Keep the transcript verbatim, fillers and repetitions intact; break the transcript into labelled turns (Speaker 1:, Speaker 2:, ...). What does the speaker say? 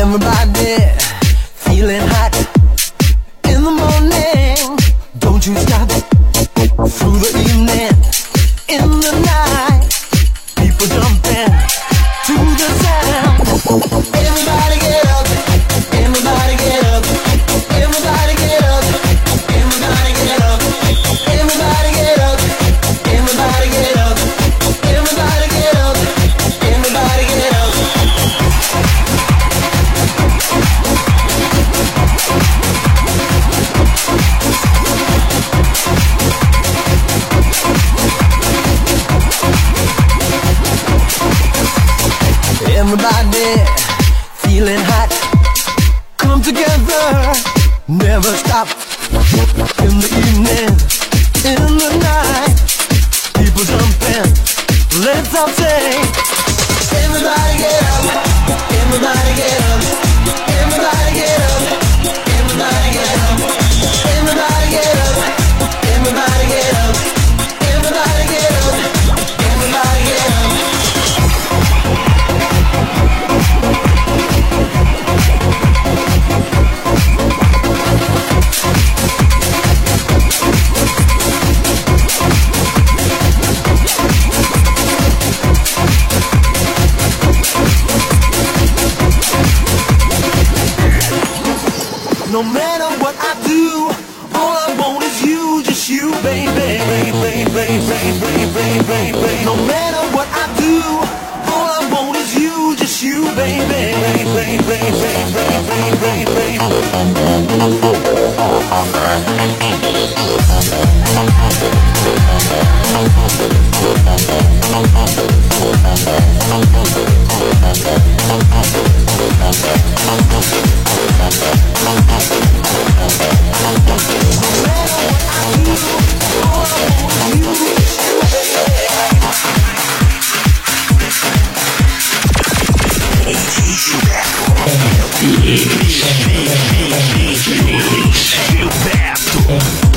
Speaker 1: Everybody feeling hot in the morning. Don't you stop through the evening, in the night. People jumping to the sound. Everybody get up, everybody get up, everybody get up, everybody get up, everybody get up, everybody get up, everybody get up, everybody get up. Everybody feeling hot, come together, never stop. In the evening, in the night, people jumping, let's all sing. Everybody get up, everybody get up, everybody get up, everybody get up, everybody get up, everybody get up, everybody get up, everybody get up. No matter what I do, all I want is you, just you, baby, baby, baby, baby, baby, baby. No matter what I do, all I want is you, just you, baby, baby, baby, baby, baby,
Speaker 2: Gilberto